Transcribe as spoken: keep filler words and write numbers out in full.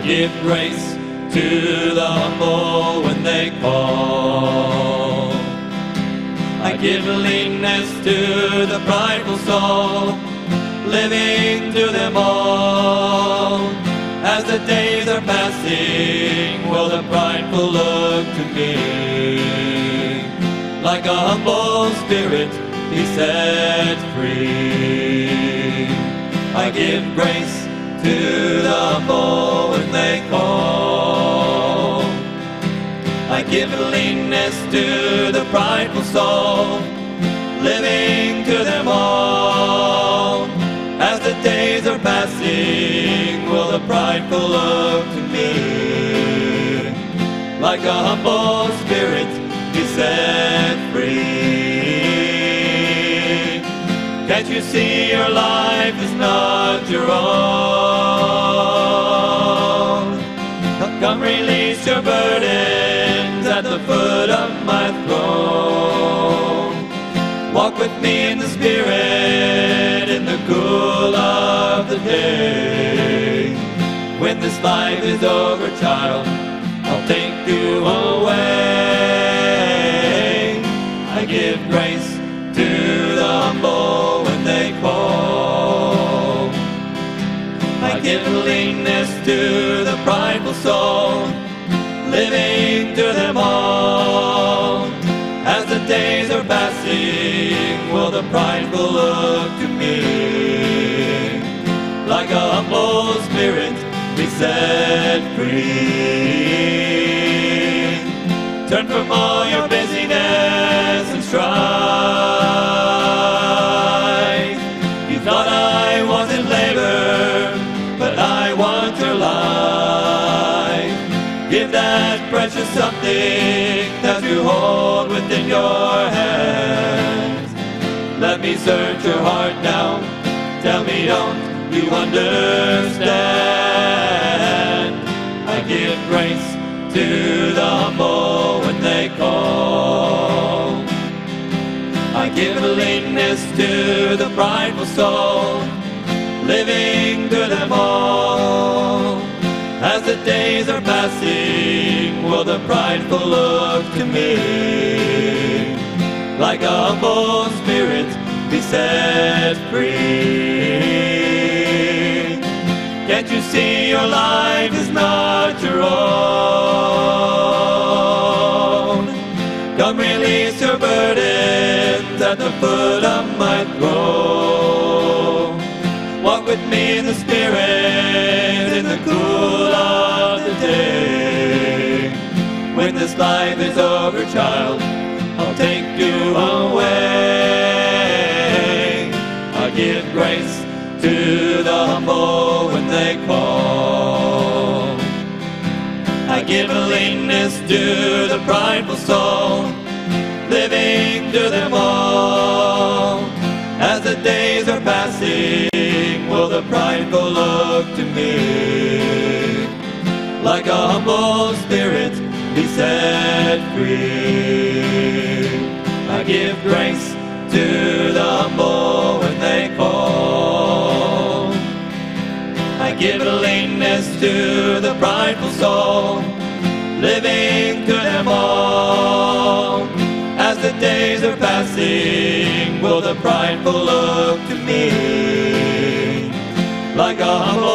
give grace to the humble when they call. I give leanness to the prideful soul, living to them all. As the days are passing, will the prideful look to me? Like a humble spirit, be set free. I give grace to the humble when they call. I give leanness to the prideful soul, living to them all. As the days are passing, will the prideful look to me? Like a humble spirit, be set free. Can't you see your life is not your own? Come release your burdens at the foot of my throne. Walk with me in the Spirit in the cool of the day. When this life is over, child, I'll take you away. I give grace to the humble when they call. I give leanness to the prideful soul, living to them all. As the days are passing, will the prideful look to me? Like a humble spirit, be set free. Turn from all your busyness and strife. You thought I was in labor, but I want your life. Give that precious something that you hold within your hands. Let me search your heart now. Tell me, don't you understand? I give grace to the humble when they call. I give leanness to the prideful soul, living to them all. As the days are passing, will the prideful look to me? Like a humble spirit, be set free. Can't you see your life is not your own? Come release your burdens at the foot of my throne. Walk with me in the Spirit in the cool of the day. When this life is over, child, I'll take you away. I give grace to the humble when they call. I give leanness to the prideful soul, living to them all. As the days are passing, will the prideful look to me? Like a humble spirit, be set free. I give grace to the humble when they call. I give leanness to the prideful soul, living to them all. As the days are passing, will the prideful look to me? Like a humble